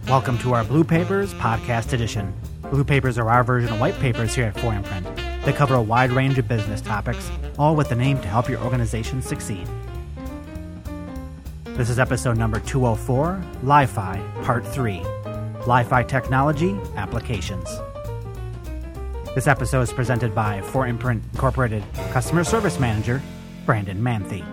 Welcome to our Blue Papers Podcast Edition. Blue Papers are our version of white papers here at 4imprint. They cover a wide range of business topics, all with the aim to help your organization succeed. This is episode number 204, Li-Fi, Part 3, Li-Fi Technology Applications. This episode is presented by 4imprint Incorporated Customer Service Manager, Brandon Manthe.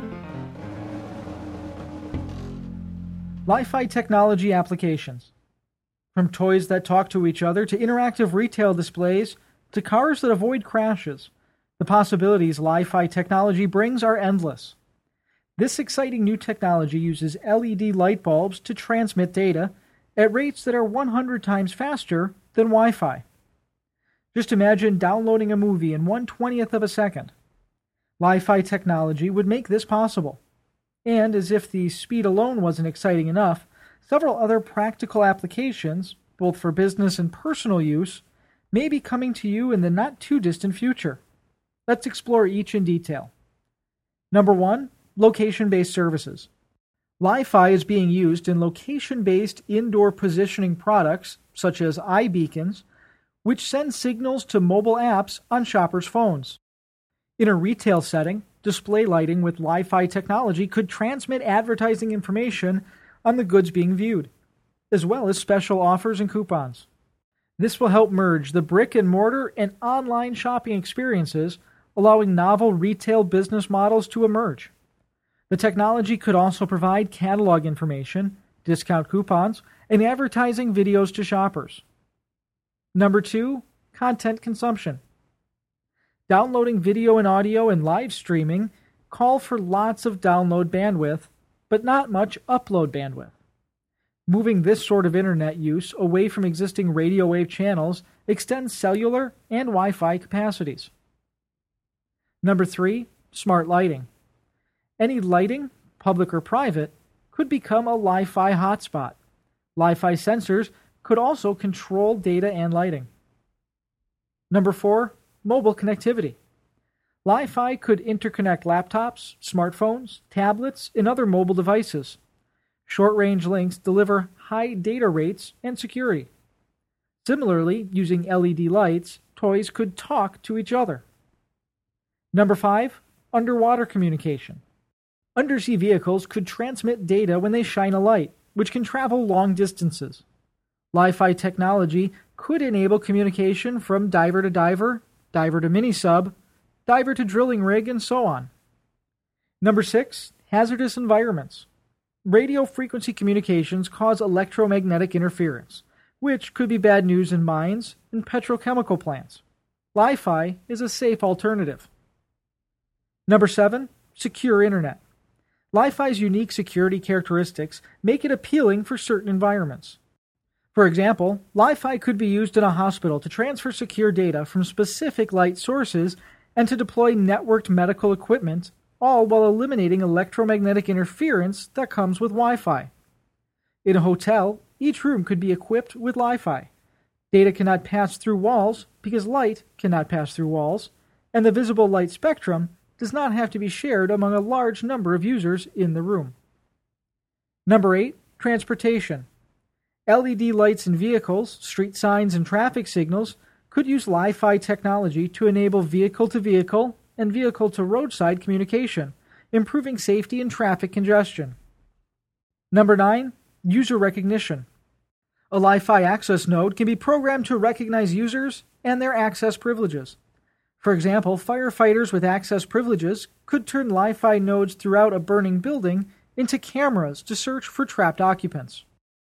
Li-Fi Technology Applications. From toys that talk to each other to interactive retail displays to cars that avoid crashes, the possibilities Li-Fi technology brings are endless. This exciting new technology uses LED light bulbs to transmit data at rates that are 100 times faster than Wi-Fi. Just imagine downloading a movie in 1/20th of a second. Li-Fi technology would make this possible. And as if the speed alone wasn't exciting enough, several other practical applications, both for business and personal use, may be coming to you in the not-too-distant future. Let's explore each in detail. Number 1, location-based services. Li-Fi is being used in location-based indoor positioning products, such as iBeacons, which send signals to mobile apps on shoppers' phones. In a retail setting, display lighting with Li-Fi technology could transmit advertising information on the goods being viewed, as well as special offers and coupons. This will help merge the brick-and-mortar and online shopping experiences, allowing novel retail business models to emerge. The technology could also provide catalog information, discount coupons, and advertising videos to shoppers. Number 2, content consumption. Downloading video and audio and live streaming call for lots of download bandwidth, but not much upload bandwidth. Moving this sort of internet use away from existing radio wave channels extends cellular and Wi-Fi capacities. Number 3, smart lighting. Any lighting, public or private, could become a Li-Fi hotspot. Li-Fi sensors could also control data and lighting. Number 4, mobile connectivity. Li-Fi could interconnect laptops, smartphones, tablets, and other mobile devices. Short-range links deliver high data rates and security. Similarly, using LED lights, toys could talk to each other. Number 5, underwater communication. Undersea vehicles could transmit data when they shine a light, which can travel long distances. Li-Fi technology could enable communication from diver to diver, diver to mini-sub, diver to drilling rig, and so on. Number 6, hazardous environments. Radio frequency communications cause electromagnetic interference, which could be bad news in mines and petrochemical plants. Li-Fi is a safe alternative. Number 7, secure internet. Li-Fi's unique security characteristics make it appealing for certain environments. For example, Li-Fi could be used in a hospital to transfer secure data from specific light sources and to deploy networked medical equipment, all while eliminating electromagnetic interference that comes with Wi-Fi. In a hotel, each room could be equipped with Li-Fi. Data cannot pass through walls because light cannot pass through walls, and the visible light spectrum does not have to be shared among a large number of users in the room. Number 8, transportation. LED lights in vehicles, street signs, and traffic signals could use Li-Fi technology to enable vehicle-to-vehicle and vehicle-to-roadside communication, improving safety and traffic congestion. Number 9, user recognition. A Li-Fi access node can be programmed to recognize users and their access privileges. For example, firefighters with access privileges could turn Li-Fi nodes throughout a burning building into cameras to search for trapped occupants.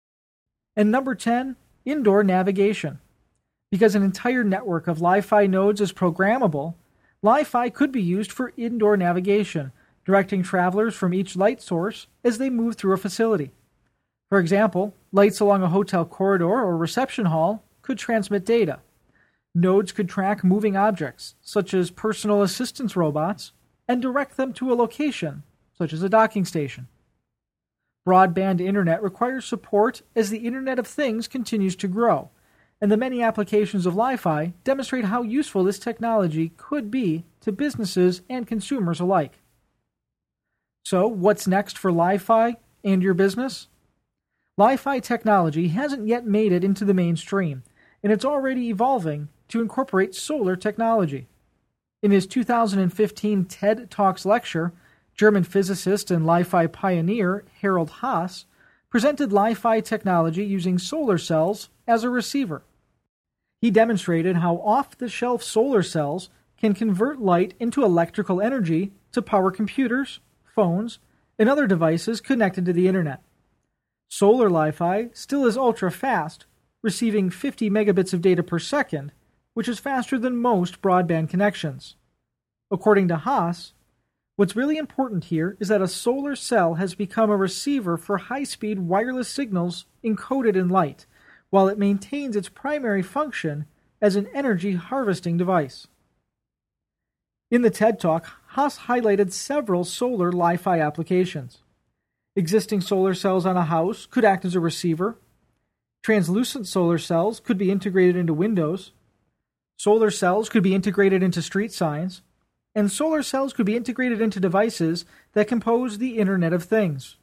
And number 10, indoor navigation. Because an entire network of Li-Fi nodes is programmable, Li-Fi could be used for indoor navigation, directing travelers from each light source as they move through a facility. For example, lights along a hotel corridor or reception hall could transmit data. Nodes could track moving objects, such as personal assistance robots, and direct them to a location, such as a docking station. Broadband internet requires support as the Internet of Things continues to grow, and the many applications of Li-Fi demonstrate how useful this technology could be to businesses and consumers alike. So, what's next for Li-Fi and your business? Li-Fi technology hasn't yet made it into the mainstream, and it's already evolving to incorporate solar technology. In his 2015 TED Talks lecture, German physicist and Li-Fi pioneer Harald Haas presented Li-Fi technology using solar cells as a receiver. He demonstrated how off-the-shelf solar cells can convert light into electrical energy to power computers, phones, and other devices connected to the internet. Solar Li-Fi still is ultra-fast, receiving 50 megabits of data per second, which is faster than most broadband connections. According to Haas, what's really important here is that a solar cell has become a receiver for high-speed wireless signals encoded in light, while it maintains its primary function as an energy harvesting device. In the TED Talk, Haas highlighted several solar Li-Fi applications. Existing solar cells on a house could act as a receiver. Translucent solar cells could be integrated into windows. Solar cells could be integrated into street signs. And solar cells could be integrated into devices that compose the Internet of Things.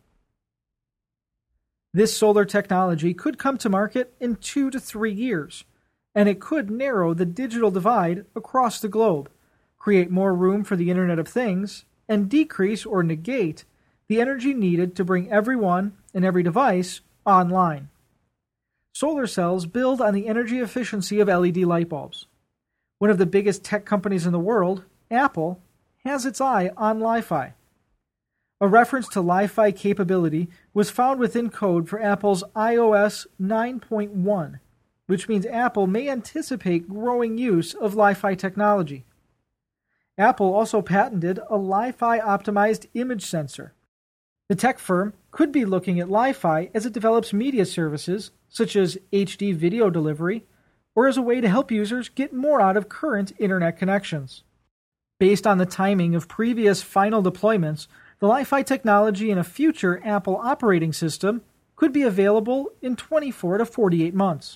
This solar technology could come to market in 2 to 3 years, and it could narrow the digital divide across the globe, create more room for the Internet of Things, and decrease or negate the energy needed to bring everyone and every device online. Solar cells build on the energy efficiency of LED light bulbs. One of the biggest tech companies in the world, Apple, has its eye on Li-Fi. A reference to Li-Fi capability was found within code for Apple's iOS 9.1, which means Apple may anticipate growing use of Li-Fi technology. Apple also patented a Li-Fi optimized image sensor. The tech firm could be looking at Li-Fi as it develops media services, such as HD video delivery, or as a way to help users get more out of current internet connections. Based on the timing of previous final deployments, the Li-Fi technology in a future Apple operating system could be available in 24 to 48 months.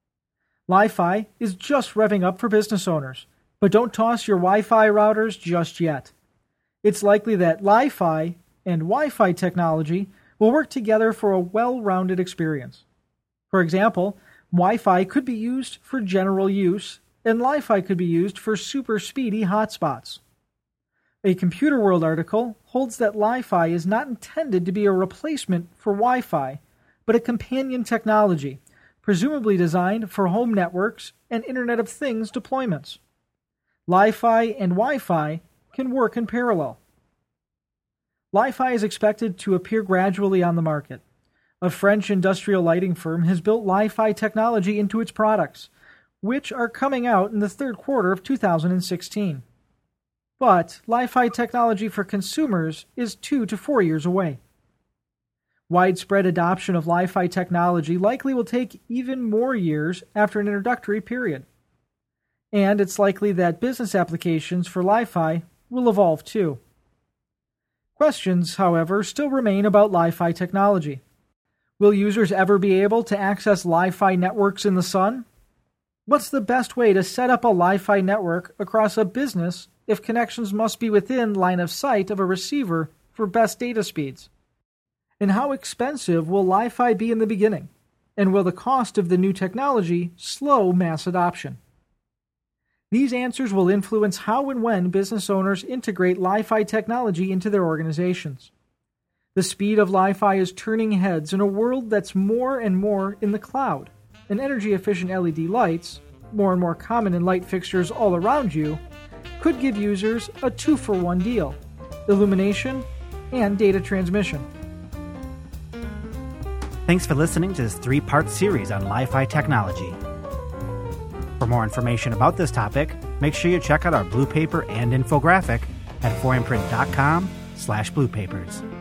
Li-Fi is just revving up for business owners, but don't toss your Wi-Fi routers just yet. It's likely that Li-Fi and Wi-Fi technology will work together for a well-rounded experience. For example, Wi-Fi could be used for general use, and Li-Fi could be used for super speedy hotspots. A Computer World article holds that Li-Fi is not intended to be a replacement for Wi-Fi, but a companion technology, presumably designed for home networks and Internet of Things deployments. Li-Fi and Wi-Fi can work in parallel. Li-Fi is expected to appear gradually on the market. A French industrial lighting firm has built Li-Fi technology into its products, which are coming out in the third quarter of 2016. But Li-Fi technology for consumers is 2 to 4 years away. Widespread adoption of Li-Fi technology likely will take even more years after an introductory period. And it's likely that business applications for Li-Fi will evolve too. Questions, however, still remain about Li-Fi technology. Will users ever be able to access Li-Fi networks in the sun? What's the best way to set up a Li-Fi network across a business if connections must be within line of sight of a receiver for best data speeds? And how expensive will Li-Fi be in the beginning? And will the cost of the new technology slow mass adoption? These answers will influence how and when business owners integrate Li-Fi technology into their organizations. The speed of Li-Fi is turning heads in a world that's more and more in the cloud, and energy-efficient LED lights, more and more common in light fixtures all around you, could give users a 2-for-1 deal: illumination and data transmission. Thanks for listening to this 3-part series on Li-Fi technology. For more information about this topic, make sure you check out our blue paper and infographic at 4imprint.com/bluepapers.